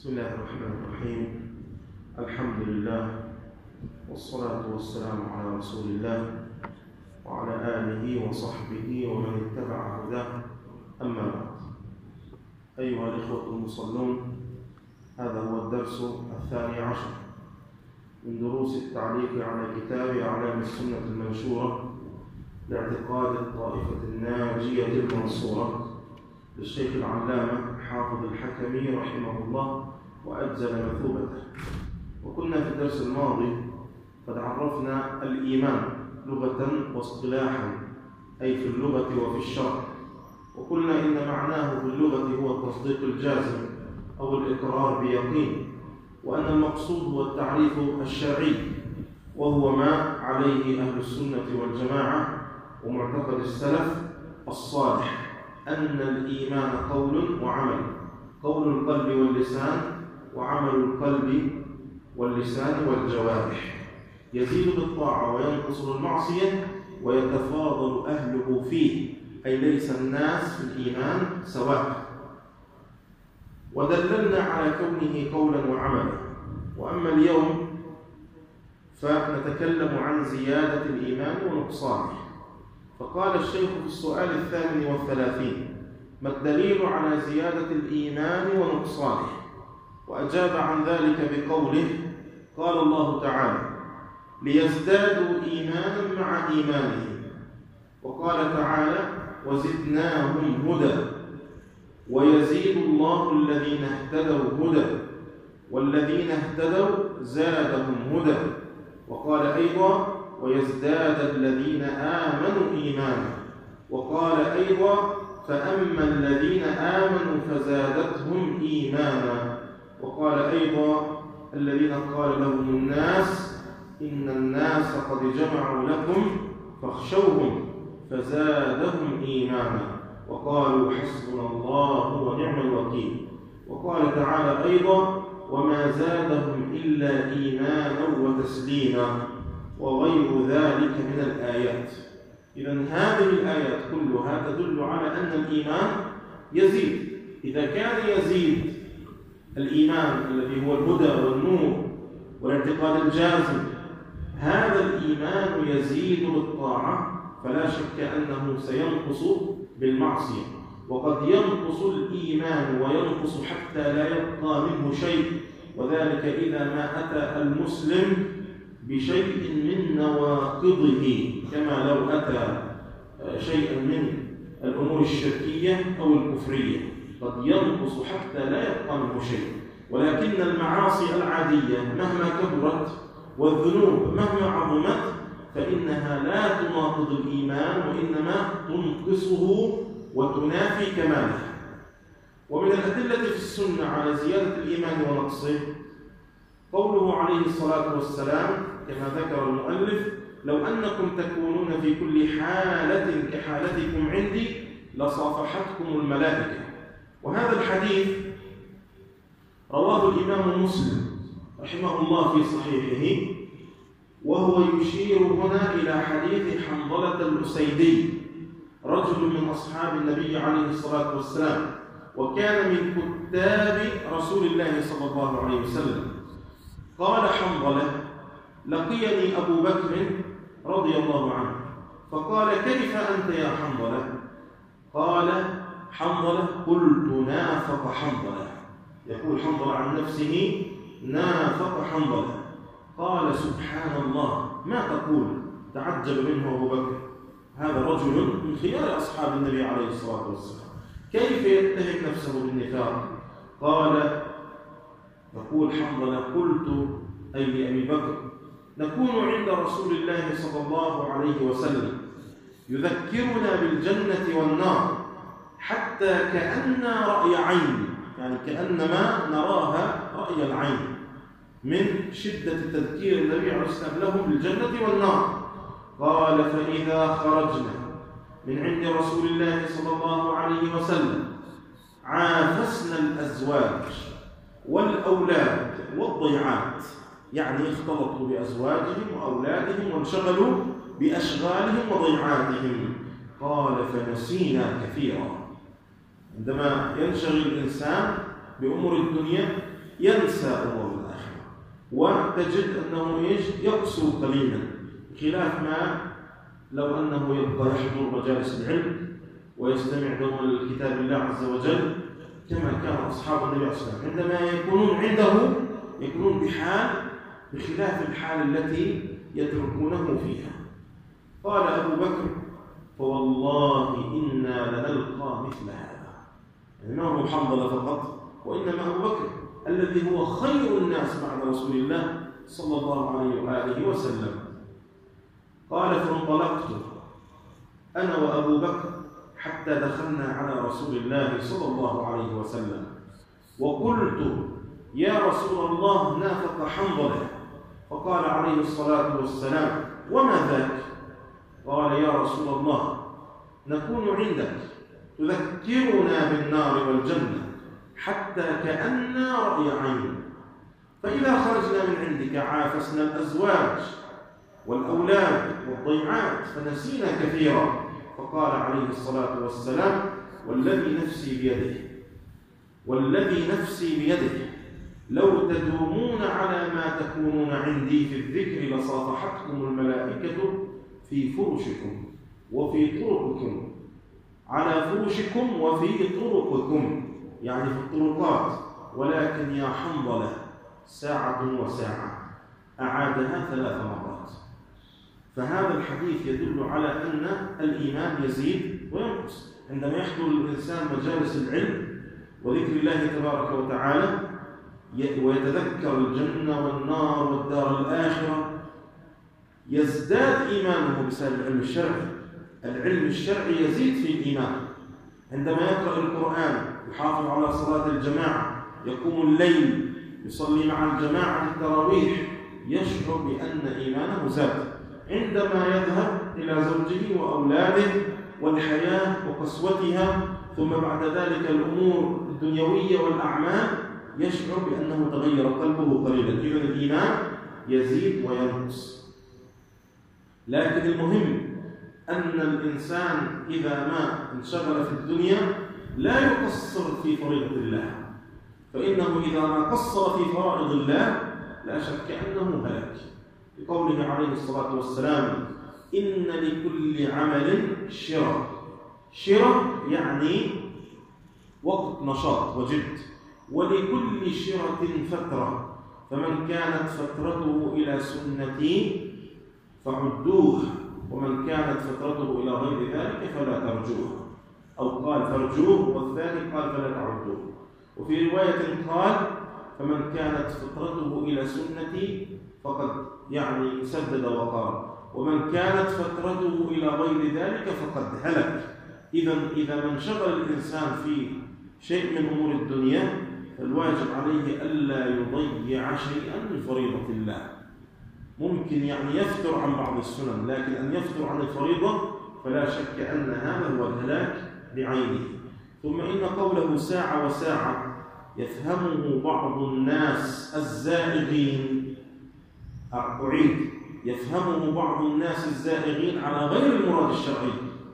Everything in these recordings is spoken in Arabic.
بسم الله الرحمن الرحيم. الحمد لله والصلاة والسلام على رسول الله وعلى آله وصحبه ومن اتبع هداه. أما بعد، أيها الإخوة المصلون، هذا هو الدرس 12 من دروس التعليق على كتاب أعلام السنة المنشورة لاعتقاد الطائفة الناجية المنصورة للشيخ العلامة حافظ الحكمي رحمه الله وأجزل مثوبته. وكنا في الدرس الماضي قد عرفنا الإيمان لغة واصطلاحا، أي في اللغة وفي الشرع، وقلنا إن معناه في اللغة هو التصديق الجازم أو الإقرار بيقين، وأن المقصود هو التعريف الشرعي، وهو ما عليه أهل السنة والجماعة ومعتقد السلف الصالح، أن الإيمان قول وعمل، قول القلب واللسان وعمل القلب واللسان والجوارح، يزيد بالطاعة وينقص بالمعصية ويتفاضل أهله فيه، أي ليس الناس في الإيمان سواء. ودللنا على كونه قولا وعملا. وأما اليوم فنتكلم عن زيادة الإيمان ونقصانه. فقال الشيخ في السؤال 38: ما الدليل على زيادة الإيمان ونقصانه؟ وأجاب عن ذلك بقوله: قال الله تعالى: ليزدادوا إيمانا مع إيمانهم. وقال تعالى: وزدناهم هدى. ويزيد الله الذين اهتدوا هدى، والذين اهتدوا زادهم هدى. وقال أيضا: ويزداد الذين آمنوا إيمانا. وقال أيضا: فأما الذين آمنوا فزادتهم إيمانا. وقال أيضا: الذين قال لهم الناس إن الناس قد جمعوا لكم فاخشوهم فزادهم إيمانا وقالوا حسبنا الله ونعم الوكيل. وقال تعالى أيضا: وما زادهم إلا إيمانا وتسليما، وغير ذلك من الآيات. إذن هذه الآيات كلها تدل على أن الإيمان يزيد. إذا كان يزيد الإيمان الذي هو الهدى والنور والاعتقاد الجازم، هذا الإيمان يزيد بالطاعة، فلا شك أنه سينقص بالمعصية. وقد ينقص الإيمان وينقص حتى لا يبقى منه شيء، وذلك إذا ما أتى المسلم بشيء من نواقضه، كما لو أتى شيئا من الأمور الشركية أو الكفرية، قد ينقص حتى لا يبقى منه شيء. ولكن المعاصي العادية مهما كبرت والذنوب مهما عظمت فإنها لا تناقض الإيمان، وإنما تنقصه وتنافي كماله. ومن الأدلة في السنة على زيادة الإيمان ونقصه قوله عليه الصلاة والسلام كما ذكر المؤلف: لو أنكم تكونون في كل حالة كحالتكم عندي لصافحتكم الملائكة. وهذا الحديث رواه الإمام مسلم رحمه الله في صحيحه، وهو يشير هنا إلى حديث حنظلة الأسيدي، رجل من أصحاب النبي عليه الصلاة والسلام، وكان من كتاب رسول الله صلى الله عليه وسلم. قال حنظلة: لقيني أبو بكر رضي الله عنه فقال: كيف أنت يا حنظلة؟ قال حنظلة: قلت نافق حنظلة. يقول حنظلة عن نفسه: نافق حنظلة. قال: سبحان الله، ما تقول؟ تعجب منه أبو بكر، هذا رجل من خيار أصحاب النبي عليه الصلاة والسلام، كيف يتهم نفسه بالنفاق؟ قال، يقول حنظلة: قلت أي لأبي بكر: نكون عند رسول الله صلى الله عليه وسلم يذكرنا بالجنة والنار حتى كأننا رأي عين، يعني كأنما نراها رأي العين، من شدة تذكير النبي عليه الصلاة والسلام لهم بالجنة والنار. قال: فإذا خرجنا من عند رسول الله صلى الله عليه وسلم عافسنا الأزواج والأولاد والضيعات، يعني اختلطوا بأزواجهم وأولادهم وانشغلوا بأشغالهم وضيعاتهم. قال: فنسينا كثيرا. عندما ينشغل الإنسان بأمور الدنيا ينسى أمور الآخرة، وتجد أنه يقسو قليلا، خلاف ما لو أنه يبقى يحضر مجالس العلم ويستمع دوما لكتاب الله عز وجل كما كان أصحاب النبي عليه الصلاة والسلام عندما يكونون عنده يكونون بحال بخلاف الحال التي يتركونه فيها. قال أبو بكر: فوالله إنا لنلقى مثل هذا. يعني ما هو حنظلة فقط، وإنما أبو بكر الذي هو خير الناس بعد رسول الله صلى الله عليه وآله وسلم. قال: فانطلقت أنا وأبو بكر حتى دخلنا على رسول الله صلى الله عليه وسلم، وقلت: يا رسول الله، نافق حنظلة. فقال عليه الصلاة والسلام: وما ذاك؟ قال: يا رسول الله، نكون عندك تذكرنا بالنار والجنة حتى كأننا رأي عين، فإذا خرجنا من عندك عافسنا الأزواج والأولاد والضيعات فنسينا كثيرا. فقال عليه الصلاة والسلام: والذي نفسي بيده لو تدومون على ما تكونون عندي في الذكر لصافحتكم الملائكة في فرشكم وفي طرقكم، على فرشكم وفي طرقكم، يعني في الطرقات، ولكن يا حنظلة ساعة وساعة. أعادها 3 مرات. فهذا الحديث يدل على أن الإيمان يزيد وينقص عندما يحضر الإنسان مجالس العلم وذكر الله تبارك وتعالى ويتذكر الجنة والنار والدار الآخرة، يزداد إيمانه بسبب العلم الشرعي. العلم الشرعي يزيد في الإيمان. عندما يقرأ القرآن، يحافظ على صلاة الجماعة، يقوم الليل، يصلي مع الجماعة التراويح، يشعر بأن إيمانه زاد. عندما يذهب إلى زوجه وأولاده والحياة وقسوتها، ثم بعد ذلك الأمور الدنيوية والأعمال، يشعر بأنه تغير قلبه قليلا. إذن الإيمان يزيد وينقص. لكن المهم أن الإنسان إذا ما انشغل في الدنيا لا يقصر في فريضة الله، فإنه إذا ما قصر في فرائض الله لا شك أنه هلك، لقوله عليه الصلاة والسلام: إن لكل عمل شرة. شرة يعني وقت نشاط وجد، ولكل شرة فترة، فمن كانت فترته إلى سنتي فعدوه، ومن كانت فترته إلى غير ذلك فلا ترجوه، أو قال فارجوه، والثاني قال فلا تعدوه. وفي رواية قال: فمن كانت فترته إلى سنتي فقد يعني سدد وقال، ومن كانت فترته إلى غير ذلك فقد هلك. إذا ما انشغل الإنسان في شيء من أمور الدنيا فالواجب عليه ألا يضيع شيئا من فريضة الله. ممكن يعني يفتر عن بعض السنن، لكن أن يفتر عن الفريضة فلا شك أن هذا هو الهلاك بعينه. ثم إن قوله ساعة وساعة يفهمه بعض الناس الزائغين، أعيد، يفهمه بعض الناس الزائغين على غير المراد الشرعي.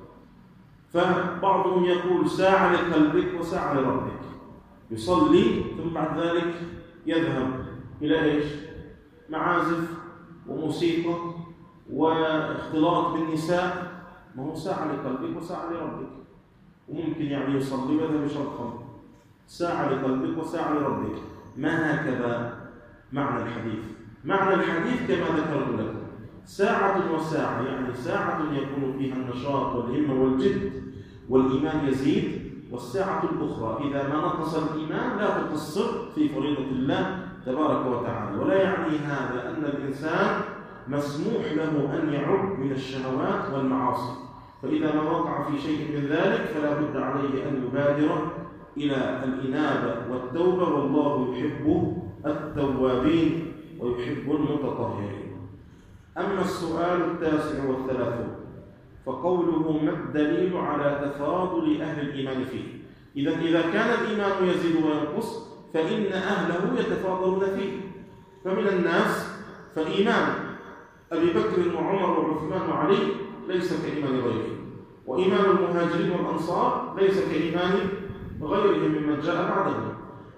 فبعضهم يقول ساعة لقلبك وساعة لربك، يصلي ثم بعد ذلك يذهب إلى إيش؟ معازف وموسيقى واختلاط بالنساء. ما هو ساعة لقلبك وساعة لربك. وممكن يعني يصلي ويذهب يشرب خمر. ساعة لقلبك وساعة لربك. ما هكذا معنى الحديث. معنى الحديث كما ذكرت لكم: ساعة وساعة، يعني ساعة يكون فيها النشاط والهمة والجد والإيمان يزيد، والساعة الأخرى إذا ما نقص الإيمان لا تقصر في فريضة الله تبارك وتعالى. ولا يعني هذا أن الإنسان مسموح له أن يعب من الشهوات والمعاصي، فإذا ما وقع في شيء من ذلك فلا بد عليه أن يبادر إلى الإنابة والتوبة، والله يحب التوابين ويحب المتطهرين. أما السؤال 39 فقوله: ما الدليل على تفاضل أهل الإيمان فيه؟ إذا كان الإيمان يزيد وينقص فإن أهله يتفاضلون فيه. فمن الناس فإيمان أبي بكر وعمر وعثمان وعلي ليس كإيمان غيرهم، وإيمان المهاجرين والأنصار ليس كإيمان غيرهم ممن جاء بعدهم.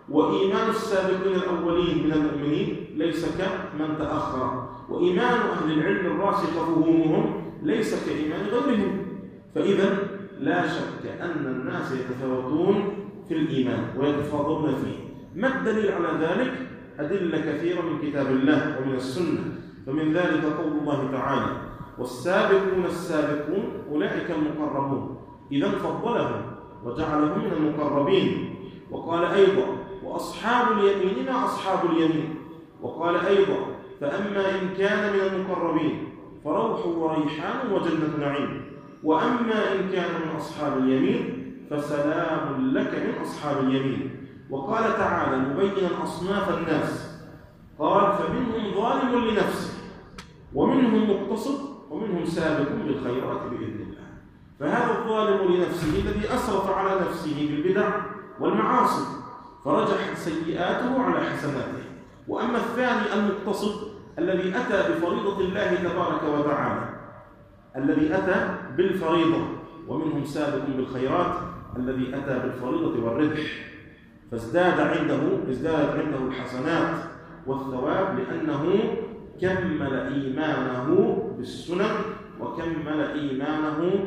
وإيمان السابقين الأولين من المؤمنين ليس كمن تأخر، وإيمان أهل العلم الراسخ فهومهم ليس كإيمان غيرهم. فإذا لا شك أن الناس يتفاوتون في الإيمان ويتفاضلون فيه. ما الدليل على ذلك؟ أدلة كثيرة من كتاب الله ومن السنة. فمن ذلك قول الله تعالى: والسابقون السابقون أولئك المقربون. إذا فضلهم وجعلهم من المقربين. وقال أيضا: وأصحاب اليمين ما أصحاب اليمين. وقال أيضا: فأما إن كان من المقربين فروح وريحان وجنة نعيم، وأما إن كان من أصحاب اليمين فسلام لك من أصحاب اليمين. وقال تعالى مبينا أصناف الناس، قال: فمنهم ظالم لنفسه ومنهم مقتصد ومنهم سابق بالخيرات بإذن الله. فهذا الظالم لنفسه الذي أسرف على نفسه بالبدع والمعاصي فرجحت سيئاته على حسناته. وأما الثاني المقتصد الذي أتى بفريضة الله تبارك وتعالى، الذي أتى بالفريضة، ومنهم سابق بالخيرات الذي أتى بالفريضة والربح، فازدادت عنده الحسنات والثواب لأنه كمل إيمانه بالسنن وكمل إيمانه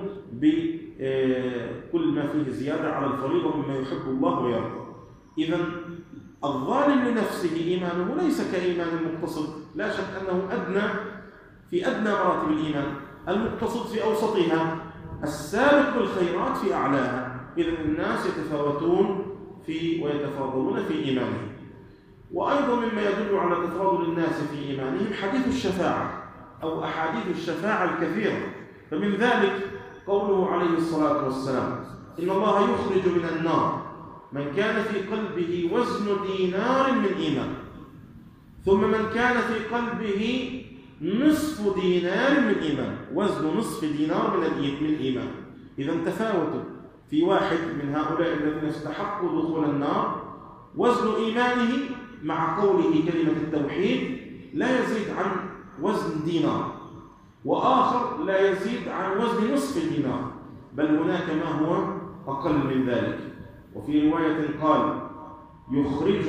بكل ما فيه زيادة على الفريضة مما يحب الله ويرضى. إذن الظالم لنفسه إيمانه ليس كإيمان المقتصد، لا شك أنه في أدنى مراتب الإيمان، المقتصد في أوسطها، السابق بالخيرات في أعلاها. إذن الناس يتفاوتون ويتفاضلون في إيمانهم. وأيضا مما يدل على تفاضل الناس في إيمانهم حديث الشفاعة أو أحاديث الشفاعة الكثيرة. فمن ذلك قوله عليه الصلاة والسلام: إن الله يخرج من النار من كان في قلبه وزن دينار من إيمان، ثم من كان في قلبه نصف دينار من إيمان، وزن نصف دينار من إيمان. إذا تفاوتوا في واحد من هؤلاء الذين استحقوا دخول النار وزن إيمانه مع قوله كلمة التوحيد لا يزيد عن وزن دينار، وآخر لا يزيد عن وزن نصف دينار، بل هناك ما هو أقل من ذلك. وفي رواية قال: يخرج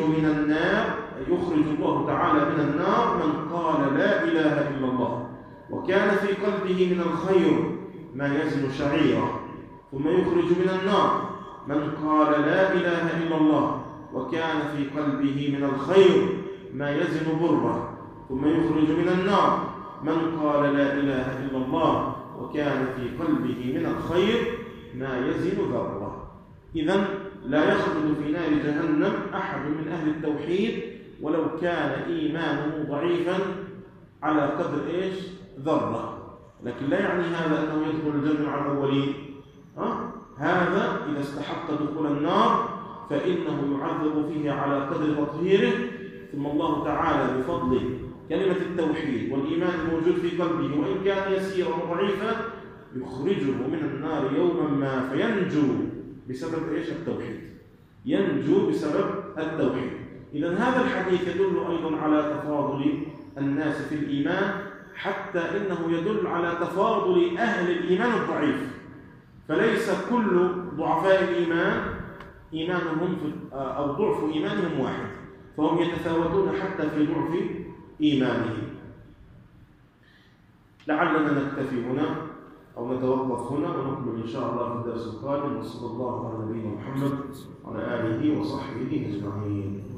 الله تعالى من النار من قال لا إله إلا الله وكان في قلبه من الخير ما يزن شعيرا، ثم يخرج من النار من قال لا إله إلا الله وكان في قلبه من الخير ما يزن بره، ثم يخرج من النار من قال لا إله إلا الله وكان في قلبه من الخير ما يزن ذرة. إذن لا يخلد في نار جهنم أحد من أهل التوحيد ولو كان إيمانه ضعيفا على قدر ذرة. لكن لا يعني هذا أنه يدخل الجنة مع الأولين. هذا إذا استحق دخول النار فإنه يعذب فيه على قدر تطهيره، ثم الله تعالى بفضل كلمة التوحيد والإيمان الموجود في قلبه وإن كان يسيرا وضعيفا يخرجه من النار يوما ما فينجو بسبب التوحيد، ينجو بسبب التوحيد. إذن هذا الحديث يدل أيضا على تفاضل الناس في الإيمان، حتى إنه يدل على تفاضل أهل الإيمان الضعيف. فليس كل ضعفاء الإيمان إيمانهم أو ضعف إيمانهم واحد، فهم يتفاوتون حتى في ضعف إيمانهم. لعلنا نكتفي هنا أو نتوقف هنا ونكمل إن شاء الله في الدرس القادم. وصلى الله على نبينا محمد وعلى آله وصحبه أجمعين.